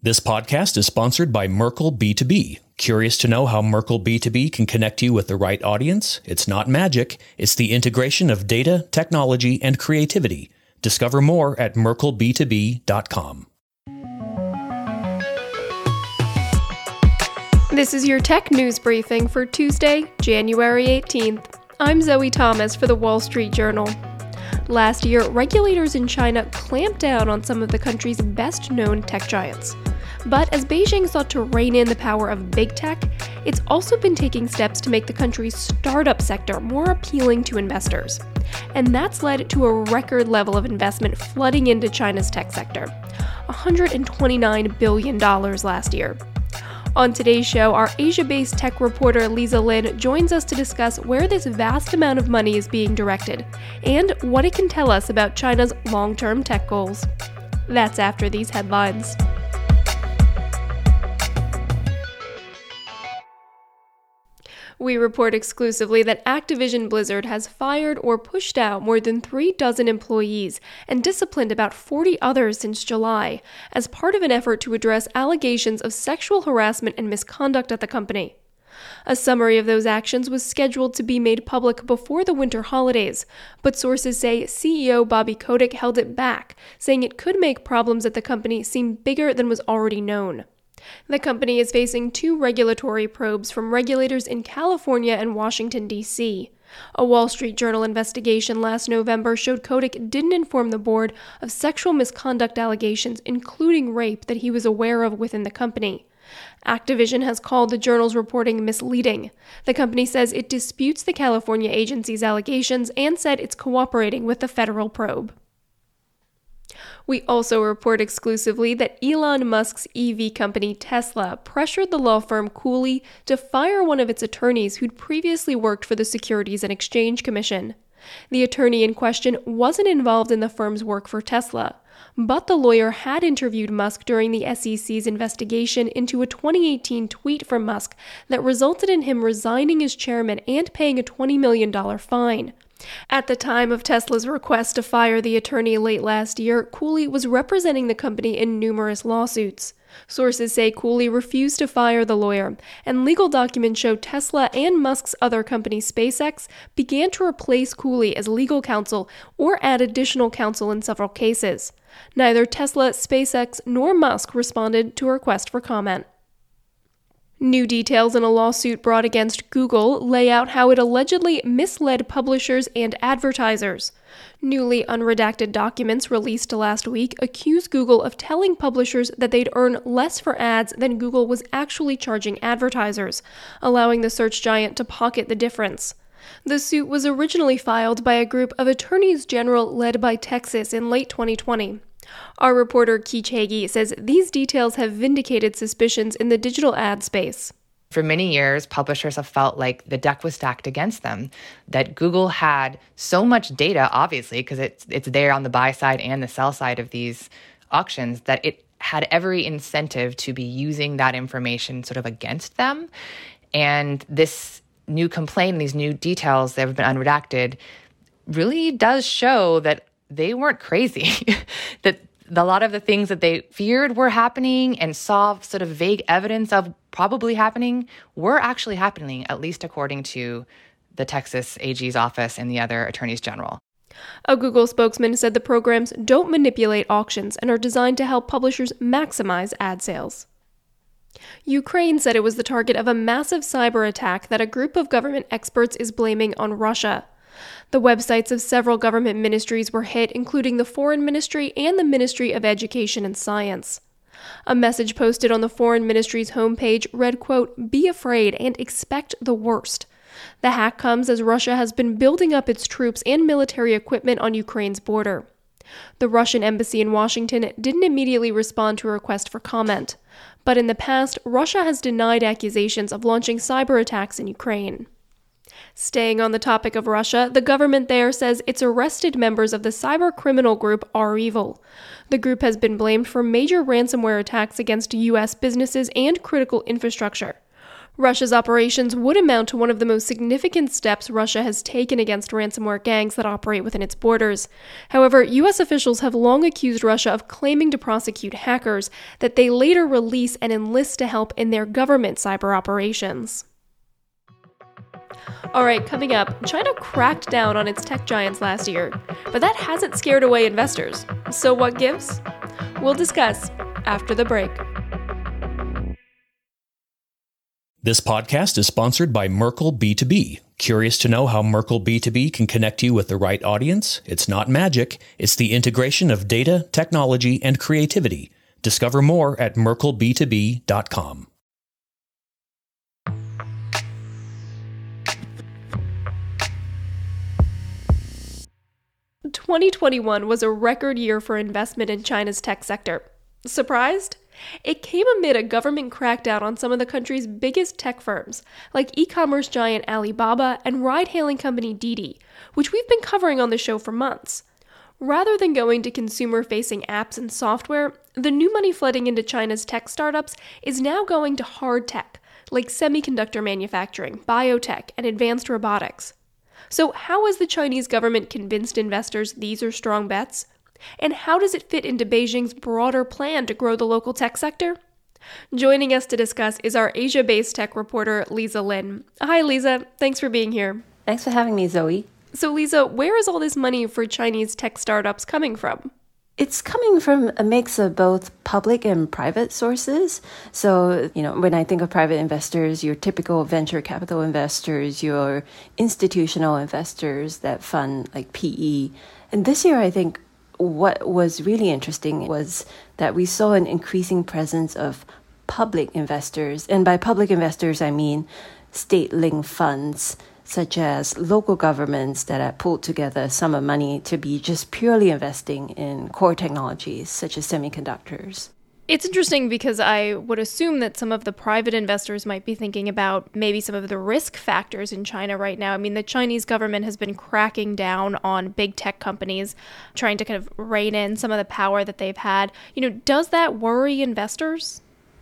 This podcast is sponsored by Merkle B2B. Curious to know how Merkle B2B can connect you with the right audience? It's not magic. It's the integration of data, technology, and creativity. Discover more at merkleb2b.com. This is your tech news briefing for Tuesday, January 18th. I'm Zoe Thomas for the Wall Street Journal. Last year, regulators in China clamped down on some of the country's best-known tech giants. But as Beijing sought to rein in the power of big tech, it's also been taking steps to make the country's startup sector more appealing to investors. And that's led to a record level of investment flooding into China's tech sector, $129 billion last year. On today's show, our Asia-based tech reporter Lisa Lin joins us to discuss where this vast amount of money is being directed and what it can tell us about China's long-term tech goals. That's after these headlines. We report exclusively that Activision Blizzard has fired or pushed out more than 36 employees and disciplined about 40 others since July, as part of an effort to address allegations of sexual harassment and misconduct at the company. A summary of those actions was scheduled to be made public before the winter holidays, but sources say CEO Bobby Kotick held it back, saying it could make problems at the company seem bigger than was already known. The company is facing 2 regulatory probes from regulators in California and Washington, D.C. A Wall Street Journal investigation last November showed Kotick didn't inform the board of sexual misconduct allegations, including rape, that he was aware of within the company. Activision has called the Journal's reporting misleading. The company says it disputes the California agency's allegations and said it's cooperating with the federal probe. We also report exclusively that Elon Musk's EV company Tesla pressured the law firm Cooley to fire one of its attorneys who'd previously worked for the Securities and Exchange Commission. The attorney in question wasn't involved in the firm's work for Tesla, but the lawyer had interviewed Musk during the SEC's investigation into a 2018 tweet from Musk that resulted in him resigning as chairman and paying a $20 million fine. At the time of Tesla's request to fire the attorney late last year, Cooley was representing the company in numerous lawsuits. Sources say Cooley refused to fire the lawyer, and legal documents show Tesla and Musk's other company, SpaceX, began to replace Cooley as legal counsel or add additional counsel in several cases. Neither Tesla, SpaceX, nor Musk responded to a request for comment. New details in a lawsuit brought against Google lay out how it allegedly misled publishers and advertisers. Newly unredacted documents released last week accuse Google of telling publishers that they'd earn less for ads than Google was actually charging advertisers, allowing the search giant to pocket the difference. The suit was originally filed by a group of attorneys general led by Texas in late 2020. Our reporter Keech Hagee says these details have vindicated suspicions in the digital ad space. For many years, publishers have felt like the deck was stacked against them, that Google had so much data, obviously, because it's there on the buy side and the sell side of these auctions, that it had every incentive to be using that information sort of against them. And this new complaint, these new details that have been unredacted, really does show that they weren't crazy, that a lot of the things that they feared were happening and saw sort of vague evidence of probably happening were actually happening, at least according to the Texas AG's office and the other attorneys general. A Google spokesman said the programs don't manipulate auctions and are designed to help publishers maximize ad sales. Ukraine said it was the target of a massive cyber attack that a group of government experts is blaming on Russia. The websites of several government ministries were hit, including the Foreign Ministry and the Ministry of Education and Science. A message posted on the Foreign Ministry's homepage read, quote, "Be afraid and expect the worst." The hack comes as Russia has been building up its troops and military equipment on Ukraine's border. The Russian embassy in Washington didn't immediately respond to a request for comment, but in the past, Russia has denied accusations of launching cyber attacks in Ukraine. Staying on the topic of Russia, the government there says it's arrested members of the cyber criminal group REvil. The group has been blamed for major ransomware attacks against U.S. businesses and critical infrastructure. Russia's operations would amount to one of the most significant steps Russia has taken against ransomware gangs that operate within its borders. However, U.S. officials have long accused Russia of claiming to prosecute hackers that they later release and enlist to help in their government cyber operations. All right, coming up, China cracked down on its tech giants last year, but that hasn't scared away investors. So what gives? We'll discuss after the break. This podcast is sponsored by Merkle B2B. Curious to know how Merkle B2B can connect you with the right audience? It's not magic. It's the integration of data, technology, and creativity. Discover more at merkleb2b.com. "2021 was a record year for investment in China's tech sector. Surprised? It came amid a government crackdown on some of the country's biggest tech firms, like e-commerce giant Alibaba and ride-hailing company Didi, which we've been covering on the show for months. Rather than going to consumer-facing apps and software, the new money flooding into China's tech startups is now going to hard tech, like semiconductor manufacturing, biotech, and advanced robotics. So how has the Chinese government convinced investors these are strong bets? And how does it fit into Beijing's broader plan to grow the local tech sector? Joining us to discuss is our Asia-based tech reporter, Lisa Lin. Hi, Lisa. Thanks for being here. Thanks for having me, Zoe. So, Lisa, where is all this money for Chinese tech startups coming from? It's coming from a mix of both public and private sources. So, when I think of private investors, your typical venture capital investors, your institutional investors that fund like PE. And this year, I think what was really interesting was that we saw an increasing presence of public investors. And by public investors, I mean state-linked funds, such as local governments that have pulled together a sum of money to be just purely investing in core technologies, such as semiconductors. It's interesting because I would assume that some of the private investors might be thinking about maybe some of the risk factors in China right now. I mean, the Chinese government has been cracking down on big tech companies, trying to kind of rein in some of the power that they've had. Does that worry investors?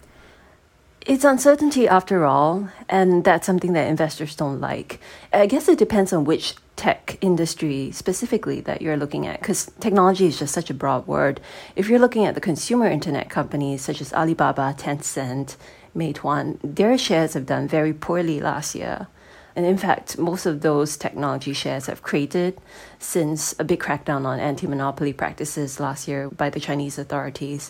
It's uncertainty after all, and that's something that investors don't like. I guess it depends on which tech industry specifically that you're looking at, because technology is just such a broad word. If you're looking at the consumer internet companies such as Alibaba, Tencent, Meituan, their shares have done very poorly last year. And in fact, most of those technology shares have cratered since a big crackdown on anti-monopoly practices last year by the Chinese authorities.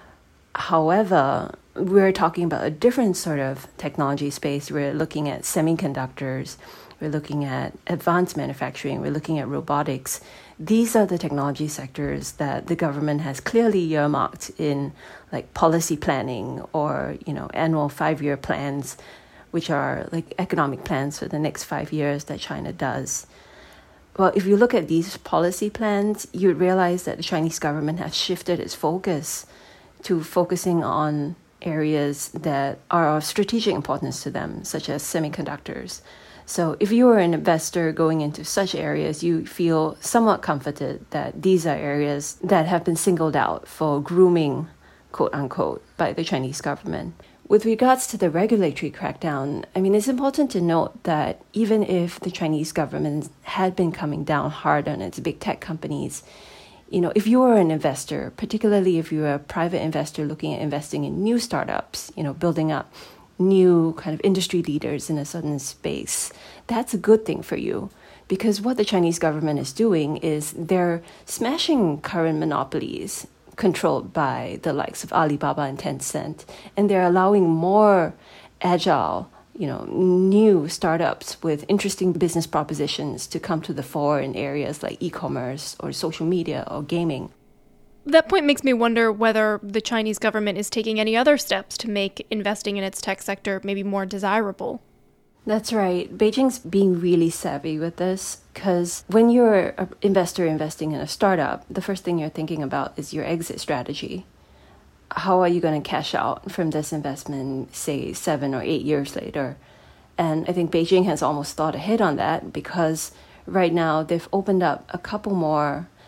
However, we're talking about a different sort of technology space. We're looking at semiconductors, we're looking at advanced manufacturing, we're looking at robotics. These are the technology sectors that the government has clearly earmarked in like policy planning or, annual 5-year plans, which are like economic plans for the next 5 years that China does. Well, if you look at these policy plans, you'd realize that the Chinese government has shifted its focus to focusing on areas that are of strategic importance to them, such as semiconductors. So if you are an investor going into such areas, you feel somewhat comforted that these are areas that have been singled out for grooming, quote unquote, by the Chinese government. With regards to the regulatory crackdown, it's important to note that even if the Chinese government had been coming down hard on its big tech companies, if you are an investor, particularly if you're a private investor looking at investing in new startups, building up new kind of industry leaders in a certain space, that's a good thing for you. Because what the Chinese government is doing is they're smashing current monopolies controlled by the likes of Alibaba and Tencent, and they're allowing more agile, new startups with interesting business propositions to come to the fore in areas like e-commerce or social media or gaming. That point makes me wonder whether the Chinese government is taking any other steps to make investing in its tech sector maybe more desirable. That's right. Beijing's being really savvy with this because when you're an investor investing in a startup, the first thing you're thinking about is your exit strategy. How are you going to cash out from this investment, say, 7 or 8 years later? And I think Beijing has almost thought ahead on that because right now they've opened up a couple more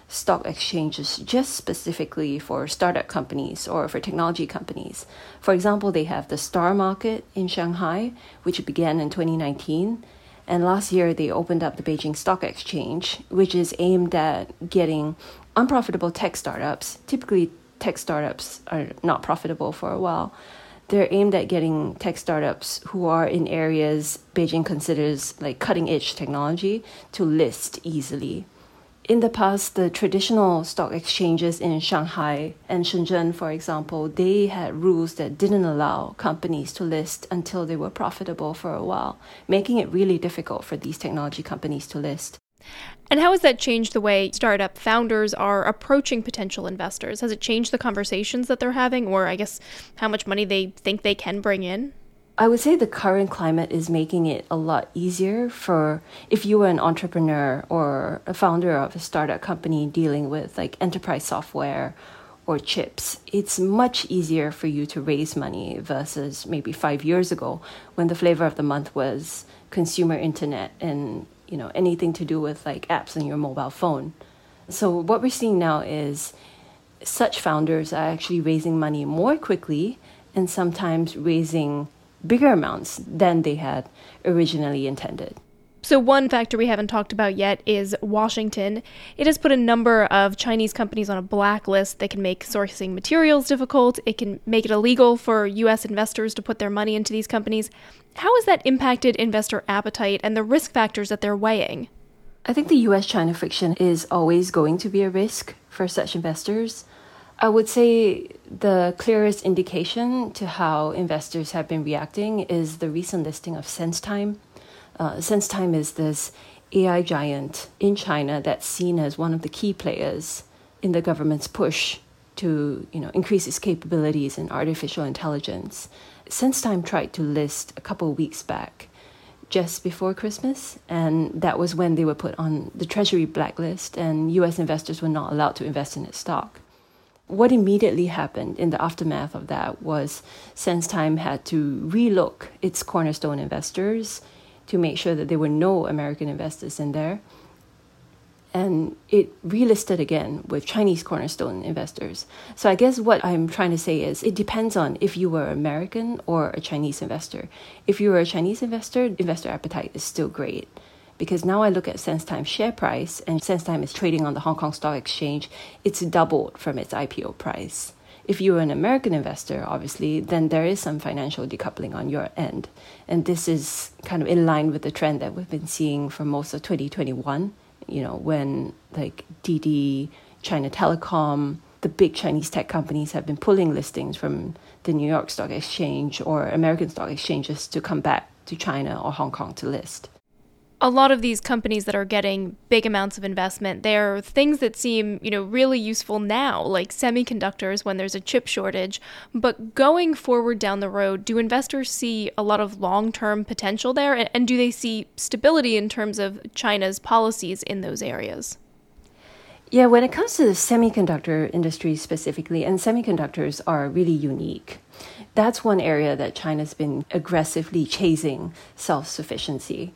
stock exchanges just specifically for startup companies or for technology companies. For example, they have the Star Market in Shanghai, which began in 2019. And last year, they opened up the Beijing Stock Exchange, which is aimed at getting unprofitable tech startups. Typically, tech startups are not profitable for a while. They're aimed at getting tech startups who are in areas Beijing considers like cutting-edge technology to list easily. In the past, the traditional stock exchanges in Shanghai and Shenzhen, for example, they had rules that didn't allow companies to list until they were profitable for a while, making it really difficult for these technology companies to list. And how has that changed the way startup founders are approaching potential investors? Has it changed the conversations that they're having, or I guess how much money they think they can bring in? I would say the current climate is making it a lot easier for if you were an entrepreneur or a founder of a startup company dealing with like enterprise software or chips. It's much easier for you to raise money versus maybe 5 years ago when the flavor of the month was consumer internet and anything to do with like apps on your mobile phone. So what we're seeing now is such founders are actually raising money more quickly and sometimes raising bigger amounts than they had originally intended. So one factor we haven't talked about yet is Washington. It has put a number of Chinese companies on a blacklist that can make sourcing materials difficult. It can make it illegal for U.S. investors to put their money into these companies. How has that impacted investor appetite and the risk factors that they're weighing? I think the U.S.-China friction is always going to be a risk for such investors. I would say the clearest indication to how investors have been reacting is the recent listing of SenseTime. SenseTime is this AI giant in China that's seen as one of the key players in the government's push to increase its capabilities in artificial intelligence. SenseTime tried to list a couple of weeks back, just before Christmas, and that was when they were put on the Treasury blacklist and U.S. investors were not allowed to invest in its stock. What immediately happened in the aftermath of that was SenseTime had to relook its cornerstone investors to make sure that there were no American investors in there. And it relisted again with Chinese cornerstone investors. So I guess what I'm trying to say is it depends on if you were American or a Chinese investor. If you were a Chinese investor, investor appetite is still great. Because now I look at SenseTime's share price, and SenseTime is trading on the Hong Kong Stock Exchange. It's doubled from its IPO price. If you're an American investor, obviously, then there is some financial decoupling on your end. And this is kind of in line with the trend that we've been seeing for most of 2021, when like DiDi, China Telecom, the big Chinese tech companies have been pulling listings from the New York Stock Exchange or American stock exchanges to come back to China or Hong Kong to list. A lot of these companies that are getting big amounts of investment, they're things that seem, really useful now, like semiconductors when there's a chip shortage. But going forward down the road, do investors see a lot of long-term potential there? And do they see stability in terms of China's policies in those areas? Yeah, when it comes to the semiconductor industry specifically, and semiconductors are really unique, that's one area that China's been aggressively chasing self-sufficiency.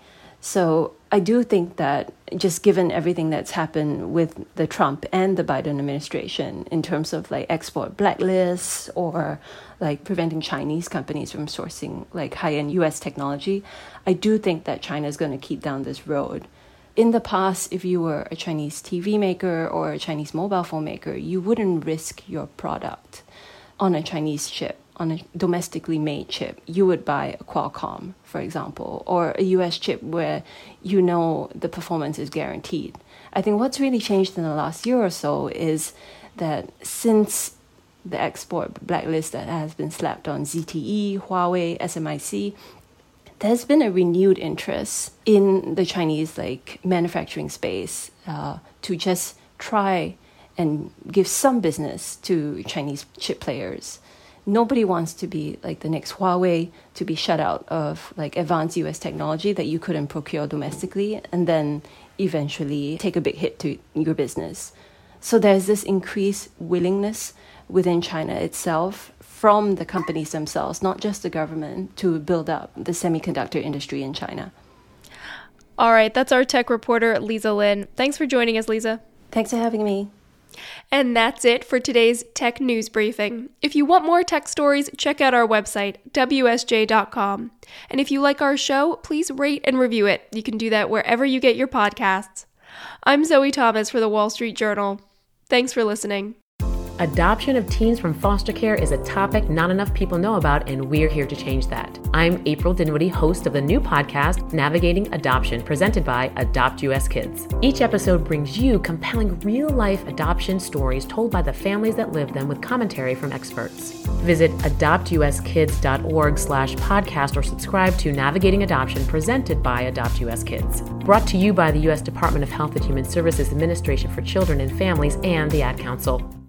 So I do think that just given everything that's happened with the Trump and the Biden administration in terms of like export blacklists or like preventing Chinese companies from sourcing like high-end US technology, I do think that China is going to keep down this road. In the past, if you were a Chinese TV maker or a Chinese mobile phone maker, you wouldn't risk your product on a Chinese chip, on a domestically made chip. You would buy a Qualcomm, for example, or a US chip where the performance is guaranteed. I think what's really changed in the last year or so is that since the export blacklist that has been slapped on ZTE, Huawei, SMIC, there's been a renewed interest in the Chinese manufacturing space to just try and give some business to Chinese chip players. Nobody wants to be like the next Huawei, to be shut out of advanced US technology that you couldn't procure domestically and then eventually take a big hit to your business. So there's this increased willingness within China itself from the companies themselves, not just the government, to build up the semiconductor industry in China. All right, that's our tech reporter, Lisa Lin. Thanks for joining us, Lisa. Thanks for having me. And that's it for today's Tech News Briefing. If you want more tech stories, check out our website, WSJ.com. And if you like our show, please rate and review it. You can do that wherever you get your podcasts. I'm Zoe Thomas for the Wall Street Journal. Thanks for listening. Adoption of teens from foster care is a topic not enough people know about, and we're here to change that. I'm April Dinwiddie, host of the new podcast, Navigating Adoption, presented by Adopt US Kids. Each episode brings you compelling real-life adoption stories told by the families that live them with commentary from experts. Visit adoptuskids.org/podcast or subscribe to Navigating Adoption, presented by Adopt US Kids. Brought to you by the U.S. Department of Health and Human Services Administration for Children and Families and the Ad Council.